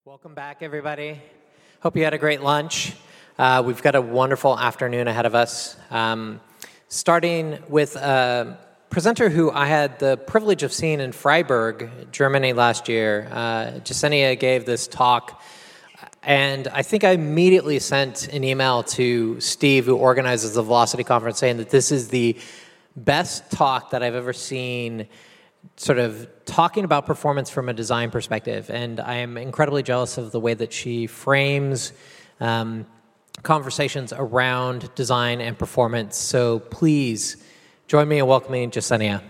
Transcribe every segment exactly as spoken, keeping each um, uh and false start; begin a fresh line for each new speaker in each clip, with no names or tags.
Welcome back, everybody. Hope you had a great lunch. Uh, we've got a wonderful afternoon ahead of us. Um, starting with a presenter who I had the privilege of seeing in Freiburg, Germany last year. Uh, Jasenia gave this talk, and I think I immediately sent an email to Steve, who organizes the Velocity Conference, saying that this is the best talk that I've ever seen, sort of talking about performance from a design perspective. And I am incredibly jealous of the way that she frames um, conversations around design and performance. So please join me in welcoming Jasenia.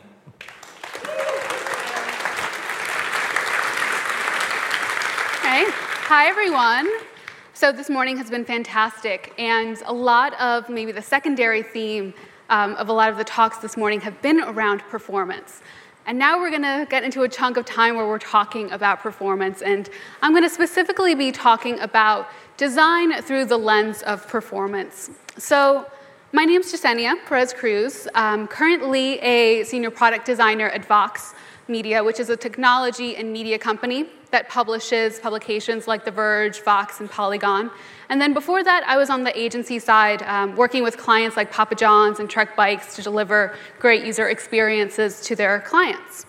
Hey, hi everyone. So this morning has been fantastic, and a lot of maybe the secondary theme um, of a lot of the talks this morning have been around performance. And now we're going to get into a chunk of time where we're talking about performance, and I'm going to specifically be talking about design through the lens of performance. So my name is Jasenia Perez-Cruz. I'm currently a senior product designer at Vox Media, which is a technology and media company that publishes publications like The Verge, Vox, and Polygon. And then before that, I was on the agency side, um, working with clients like Papa John's and Trek Bikes to deliver great user experiences to their clients.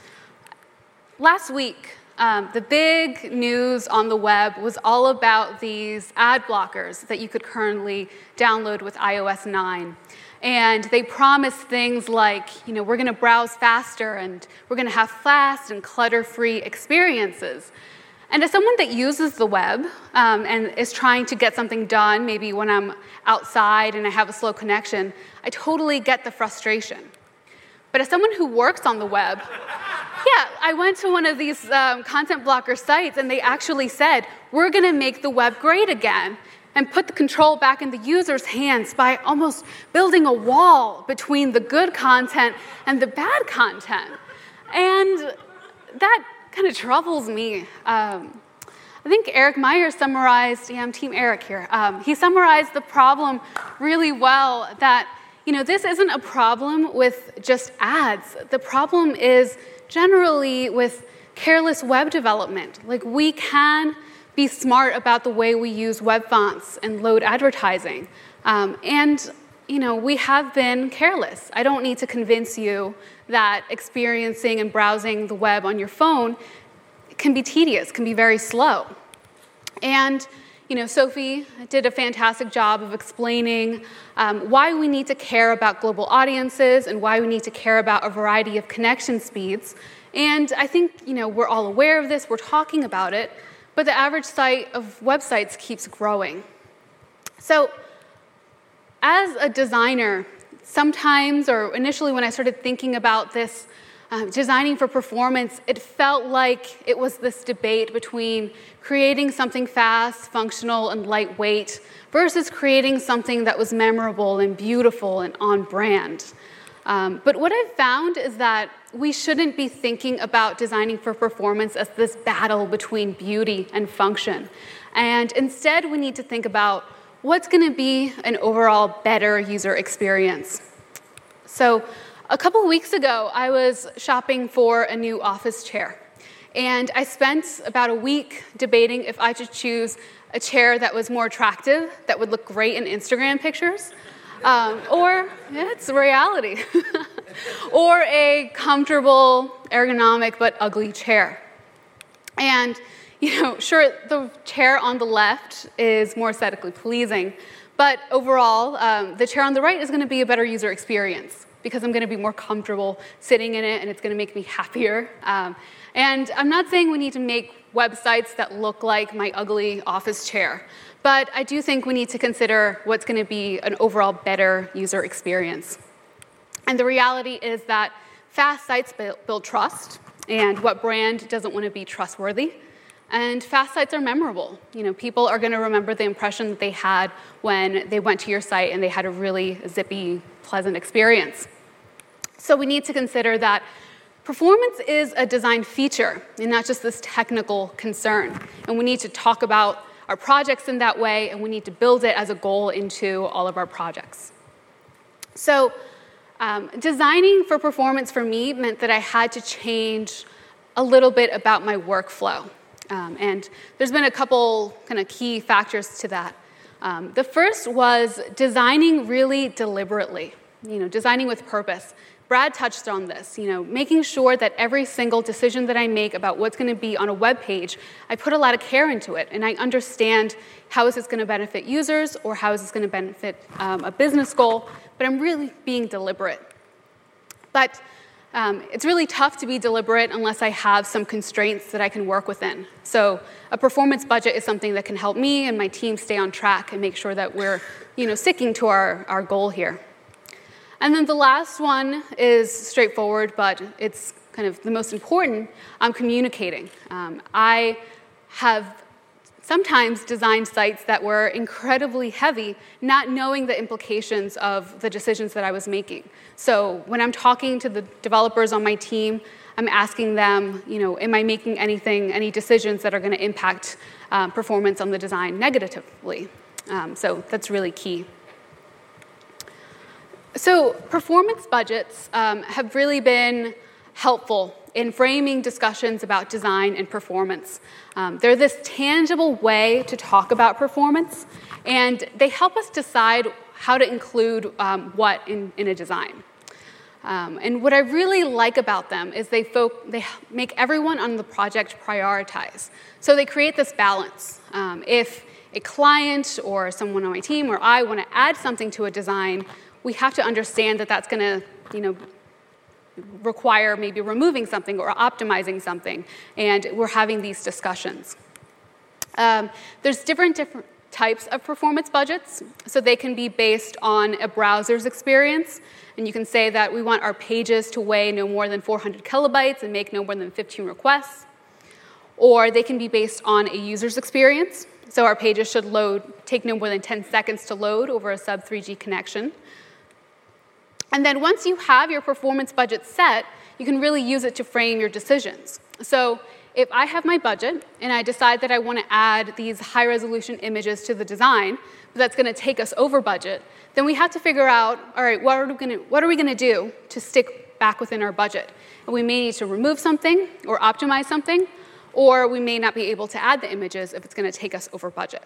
Last week, um, the big news on the web was all about these ad blockers that you could currently download with i O S nine. And they promised things like, you know, we're going to browse faster, and we're going to have fast and clutter-free experiences. And as someone that uses the web um, and is trying to get something done, maybe when I'm outside and I have a slow connection, I totally get the frustration. But as someone who works on the web, yeah, I went to one of these um, content blocker sites, and they actually said, we're going to make the web great again, and put the control back in the user's hands by almost building a wall between the good content and the bad content. And that kind of troubles me. Um, I think Eric Meyer summarized, yeah, I'm Team Eric here. Um, he summarized the problem really well, that, you know, this isn't a problem with just ads. The problem is generally with careless web development. Like, we can be smart about the way we use web fonts and load advertising. Um, and, you know, we have been careless. I don't need to convince you that experiencing and browsing the web on your phone can be tedious, can be very slow. And, you know, Sophie did a fantastic job of explaining um, why we need to care about global audiences and why we need to care about a variety of connection speeds. And I think, you know, we're all aware of this, we're talking about it, but the average site of websites keeps growing. So as a designer, sometimes, or initially when I started thinking about this, um, designing for performance, it felt like it was this debate between creating something fast, functional, and lightweight versus creating something that was memorable and beautiful and on brand. Um, but what I've found is that we shouldn't be thinking about designing for performance as this battle between beauty and function. And instead, we need to think about what's going to be an overall better user experience. So a couple of weeks ago, I was shopping for a new office chair. And I spent about a week debating if I should choose a chair that was more attractive, that would look great in Instagram pictures, Um, or, yeah, it's reality, or a comfortable, ergonomic, but ugly chair. And, you know, sure, the chair on the left is more aesthetically pleasing, but overall, um, the chair on the right is going to be a better user experience because I'm going to be more comfortable sitting in it, and it's going to make me happier. Um, and I'm not saying we need to make websites that look like my ugly office chair, but I do think we need to consider what's going to be an overall better user experience. And the reality is that fast sites build trust, and what brand doesn't want to be trustworthy? And fast sites are memorable. You know, people are going to remember the impression that they had when they went to your site and they had a really zippy, pleasant experience. So we need to consider that performance is a design feature and not just this technical concern. And we need to talk about our projects in that way, and we need to build it as a goal into all of our projects. So um, designing for performance for me meant that I had to change a little bit about my workflow. Um, and there's been a couple kind of key factors to that. Um, the first was designing really deliberately, you know, designing with purpose. Brad touched on this, you know, making sure that every single decision that I make about what's going to be on a web page, I put a lot of care into it, and I understand how is this going to benefit users or how is this going to benefit um, a business goal, but I'm really being deliberate. But um, it's really tough to be deliberate unless I have some constraints that I can work within. So a performance budget is something that can help me and my team stay on track and make sure that we're, you know, sticking to our, our goal here. And then the last one is straightforward, but it's kind of the most important. I'm communicating. Um, I have sometimes designed sites that were incredibly heavy, not knowing the implications of the decisions that I was making. So when I'm talking to the developers on my team, I'm asking them, you know, am I making anything, any decisions that are going to impact um, performance on the design negatively? Um, so that's really key. So performance budgets um, have really been helpful in framing discussions about design and performance. Um, they're this tangible way to talk about performance, and they help us decide how to include um, what in, in a design. Um, and what I really like about them is they, folk, they make everyone on the project prioritize. So they create this balance. Um, if a client or someone on my team or I want to add something to a design, we have to understand that that's going to, you know, require maybe removing something or optimizing something, and we're having these discussions. Um, there's different different types of performance budgets, so they can be based on a browser's experience, and you can say that we want our pages to weigh no more than four hundred kilobytes and make no more than fifteen requests, or they can be based on a user's experience, so our pages should load, take no more than ten seconds to load over a sub three G connection. And then once you have your performance budget set, you can really use it to frame your decisions. So if I have my budget and I decide that I want to add these high-resolution images to the design, but that's going to take us over budget, then we have to figure out, all right, what are we going to, what are we going to do to stick back within our budget? And we may need to remove something or optimize something, or we may not be able to add the images if it's going to take us over budget.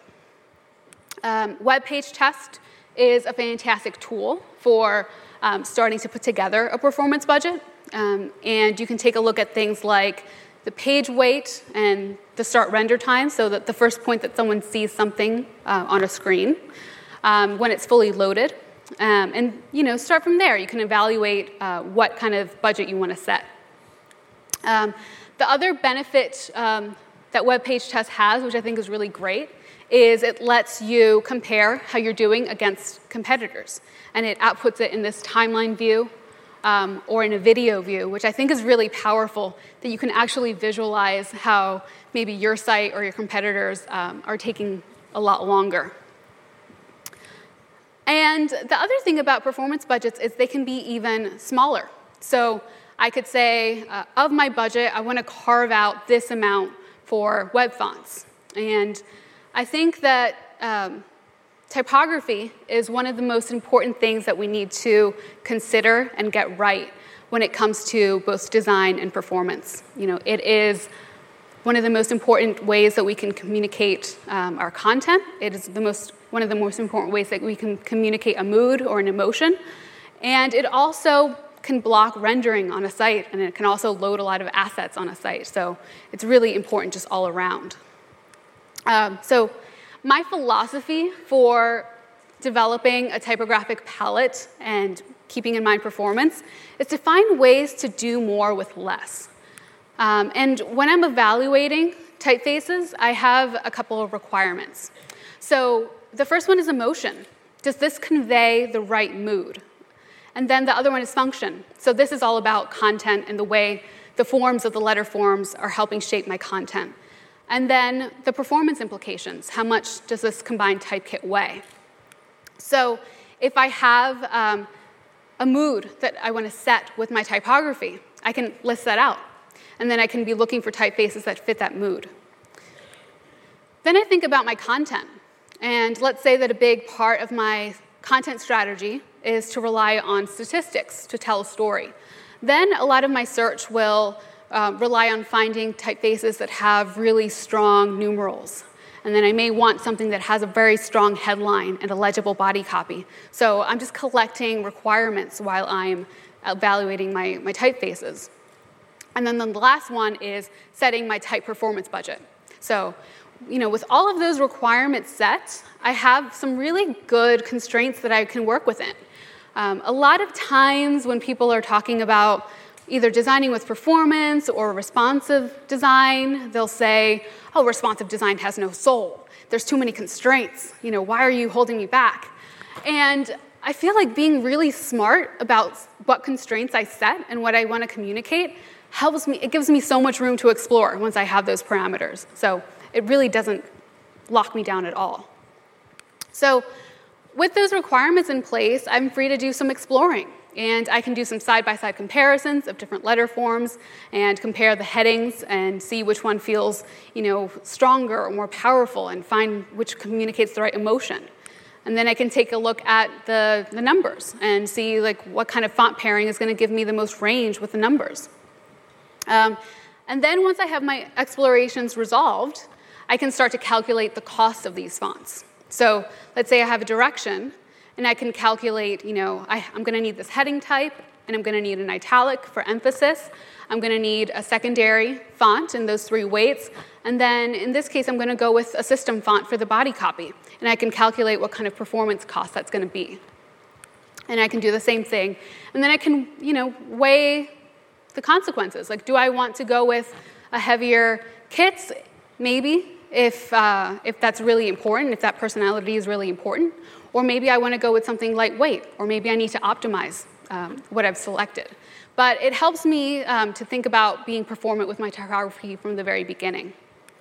Um, Web Page Test is a fantastic tool for Um, starting to put together a performance budget. Um, and you can take a look at things like the page weight and the start render time, so that the first point that someone sees something uh, on a screen, um, when it's fully loaded. Um, and you know, start from there. You can evaluate uh, what kind of budget you want to set. Um, the other benefit um, that Web Page Test has, which I think is really great, is it lets you compare how you're doing against competitors. And it outputs it in this timeline view um, or in a video view, which I think is really powerful, that you can actually visualize how maybe your site or your competitors um, are taking a lot longer. And the other thing about performance budgets is they can be even smaller. So I could say, uh, of my budget, I want to carve out this amount for web fonts. And I think that um, typography is one of the most important things that we need to consider and get right when it comes to both design and performance. You know, it is one of the most important ways that we can communicate um, our content. It is the most, one of the most important ways that we can communicate a mood or an emotion. And it also can block rendering on a site, and it can also load a lot of assets on a site. So it's really important just all around. Um, so my philosophy for developing a typographic palette and keeping in mind performance is to find ways to do more with less. Um, and when I'm evaluating typefaces, I have a couple of requirements. So the first one is emotion. Does this convey the right mood? And then the other one is function. So this is all about content and the way the forms of the letter forms are helping shape my content. And then the performance implications. How much does this combined typekit weigh? So if I have um, a mood that I want to set with my typography, I can list that out. And then I can be looking for typefaces that fit that mood. Then I think about my content. And let's say that a big part of my content strategy is to rely on statistics to tell a story. Then a lot of my search will uh, rely on finding typefaces that have really strong numerals. And then I may want something that has a very strong headline and a legible body copy. So I'm just collecting requirements while I'm evaluating my, my typefaces. And then the last one is setting my type performance budget. So, you know, with all of those requirements set, I have some really good constraints that I can work within. Um, a lot of times when people are talking about either designing with performance or responsive design, they'll say, oh, responsive design has no soul. There's too many constraints. You know, why are you holding me back? And I feel like being really smart about what constraints I set and what I want to communicate helps me, it gives me so much room to explore once I have those parameters. So it really doesn't lock me down at all. So with those requirements in place, I'm free to do some exploring. And I can do some side-by-side comparisons of different letter forms and compare the headings and see which one feels, you know, stronger or more powerful and find which communicates the right emotion. And then I can take a look at the, the numbers and see like what kind of font pairing is going to give me the most range with the numbers. Um, and then once I have my explorations resolved, I can start to calculate the cost of these fonts. So let's say I have a direction, and I can calculate, you know, I, I'm going to need this heading type, and I'm going to need an italic for emphasis. I'm going to need a secondary font in those three weights. And then in this case, I'm going to go with a system font for the body copy. And I can calculate what kind of performance cost that's going to be. And I can do the same thing. And then I can, you know, weigh the consequences. Like, do I want to go with a heavier kit? Maybe, if, uh, if that's really important, if that personality is really important. Or maybe I want to go with something lightweight, or maybe I need to optimize um, what I've selected. But it helps me um, to think about being performant with my typography from the very beginning.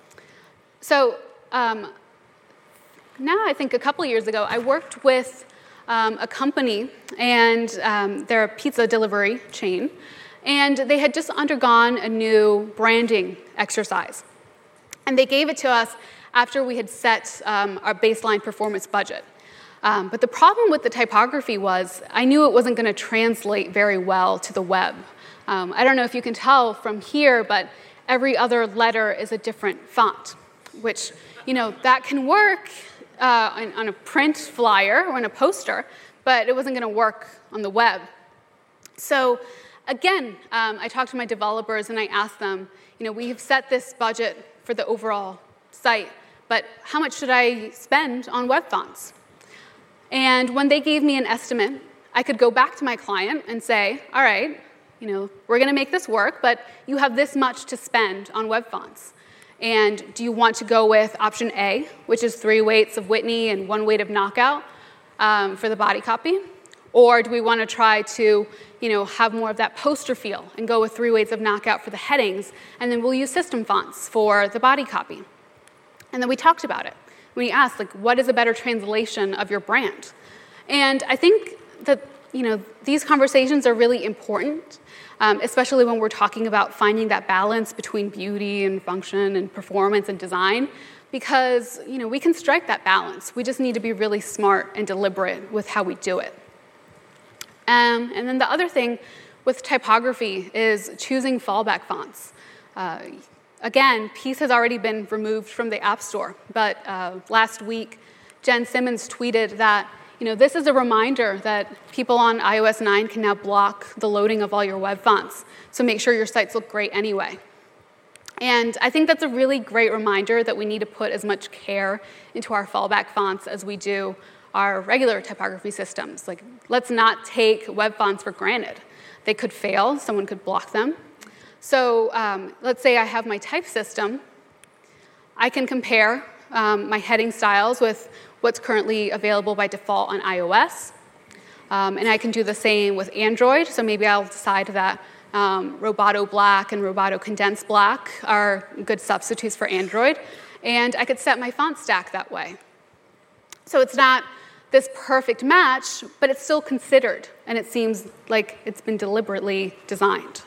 So um, now I think a couple of years ago, I worked with um, a company, and um, they're a pizza delivery chain, and they had just undergone a new branding exercise. And they gave it to us after we had set um, our baseline performance budget. Um, but the problem with the typography was I knew it wasn't going to translate very well to the web. Um, I don't know if you can tell from here, but every other letter is a different font, which, you know, that can work uh, on, on a print flyer or on a poster, but it wasn't going to work on the web. So again, um, I talked to my developers and I asked them, you know, we have set this budget for the overall site, but how much should I spend on web fonts? And when they gave me an estimate, I could go back to my client and say, all right, you know, we're going to make this work, but you have this much to spend on web fonts. And do you want to go with option A, which is three weights of Whitney and one weight of Knockout um, for the body copy? Or do we want to try to, you know, have more of that poster feel and go with three weights of Knockout for the headings, and then we'll use system fonts for the body copy? And then we talked about it. We asked, like, what is a better translation of your brand? And I think that, you know, these conversations are really important, um, especially when we're talking about finding that balance between beauty and function and performance and design, because, you know, we can strike that balance. We just need to be really smart and deliberate with how we do it. Um, and then the other thing with typography is choosing fallback fonts. Uh, Again, Peace has already been removed from the App Store, but uh, last week, Jen Simmons tweeted that, you know, this is a reminder that people on i O S nine can now block the loading of all your web fonts, so make sure your sites look great anyway. And I think that's a really great reminder that we need to put as much care into our fallback fonts as we do our regular typography systems. Like, let's not take web fonts for granted. They could fail, someone could block them. So um, let's say I have my type system. I can compare um, my heading styles with what's currently available by default on iOS. Um, and I can do the same with Android. So maybe I'll decide that um, Roboto Black and Roboto Condensed Black are good substitutes for Android. And I could set my font stack that way. So it's not this perfect match, but it's still considered. And it seems like it's been deliberately designed.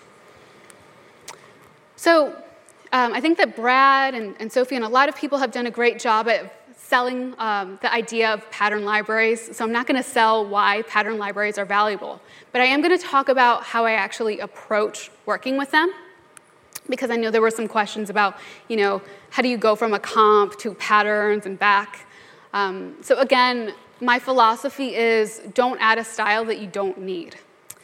So um, I think that Brad and, and Sophie and a lot of people have done a great job at selling um, the idea of pattern libraries. So I'm not going to sell why pattern libraries are valuable. But I am going to talk about how I actually approach working with them. because I know there were some questions about, you know, how do you go from a comp to patterns and back? Um, so again, my philosophy is don't add a style that you don't need.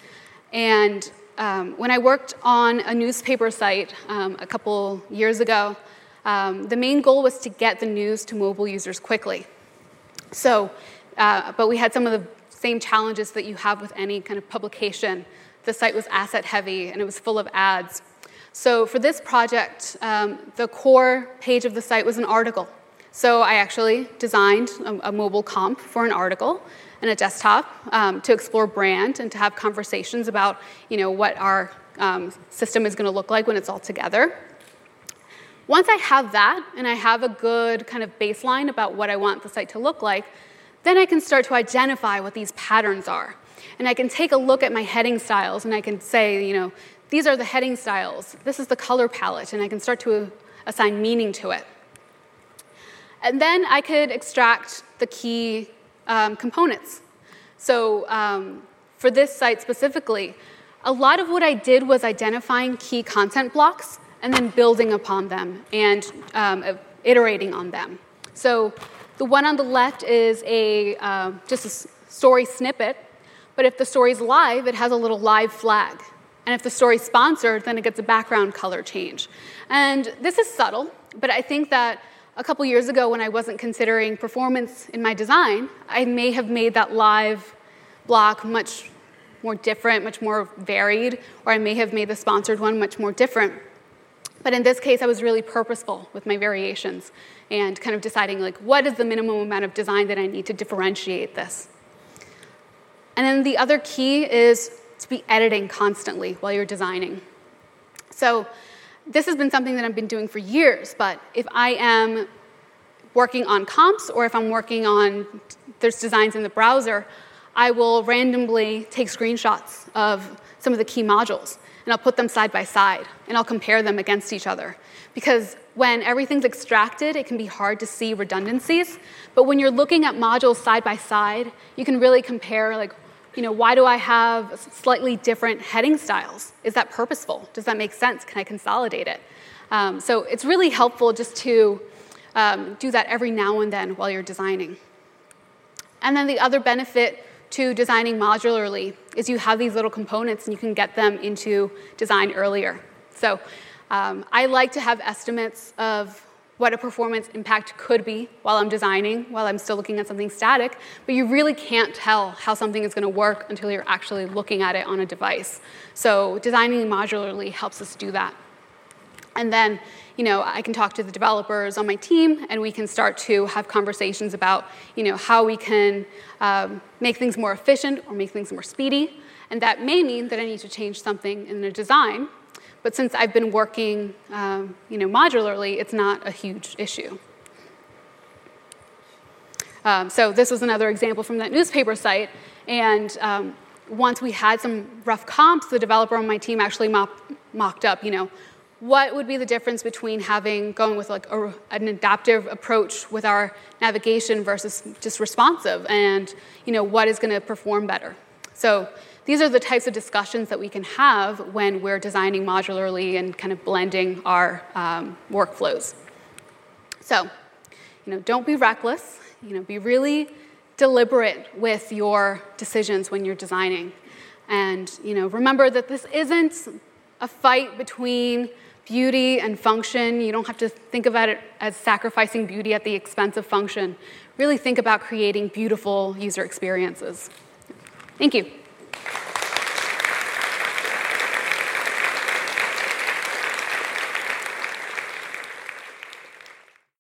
And um, when I worked on a newspaper site um, a couple years ago, um, the main goal was to get the news to mobile users quickly. So, uh, but we had some of the same challenges that you have with any kind of publication. The site was asset heavy and it was full of ads. So for this project, um, the core page of the site was an article. So I actually designed a, a mobile comp for an article and a desktop um, to explore brand and to have conversations about, you know, what our um, system is going to look like when it's all together. Once I have that and I have a good kind of baseline about what I want the site to look like, then I can start to identify what these patterns are. And I can take a look at my heading styles and I can say, you know, these are the heading styles. This is the color palette, and I can start to assign meaning to it. And then I could extract the key um, components. So um, for this site specifically, a lot of what I did was identifying key content blocks and then building upon them and um, iterating on them. So the one on the left is a uh, just a story snippet, but if the story's live, it has a little live flag. And if the story's sponsored, then it gets a background color change. And this is subtle, but I think that a couple years ago when I wasn't considering performance in my design, I may have made that live block much more different, much more varied, or I may have made the sponsored one much more different. But in this case, I was really purposeful with my variations and kind of deciding, like, what is the minimum amount of design that I need to differentiate this? And then the other key is to be editing constantly while you're designing. So this has been something that I've been doing for years, but if I am working on comps or if I'm working on, there's designs in the browser, I will randomly take screenshots of some of the key modules, and I'll put them side by side, and I'll compare them against each other. Because when everything's extracted, it can be hard to see redundancies, but when you're looking at modules side by side, you can really compare, like, you know, why do I have slightly different heading styles? Is that purposeful? Does that make sense? Can I consolidate it? Um, so it's really helpful just to um, do that every now and then while you're designing. And then the other benefit to designing modularly is you have these little components and you can get them into design earlier. So um, I like to have estimates of what a performance impact could be while I'm designing, while I'm still looking at something static, but you really can't tell how something is going to work until you're actually looking at it on a device. So designing modularly helps us do that. And then, you know, I can talk to the developers on my team, and we can start to have conversations about, you know, how we can um, make things more efficient or make things more speedy. And that may mean that I need to change something in the design. But since I've been working, um, you know, modularly, it's not a huge issue. Um, so this was another example from that newspaper site. And um, once we had some rough comps, the developer on my team actually mock, mocked up, you know, what would be the difference between having going with like a, an adaptive approach with our navigation versus just responsive, and you know, what is going to perform better. So these are the types of discussions that we can have when we're designing modularly and kind of blending our um, workflows. So, you know, don't be reckless. You know, be really deliberate with your decisions when you're designing. And, you know, remember that this isn't a fight between beauty and function. You don't have to think about it as sacrificing beauty at the expense of function. Really think about creating beautiful user experiences. Thank you.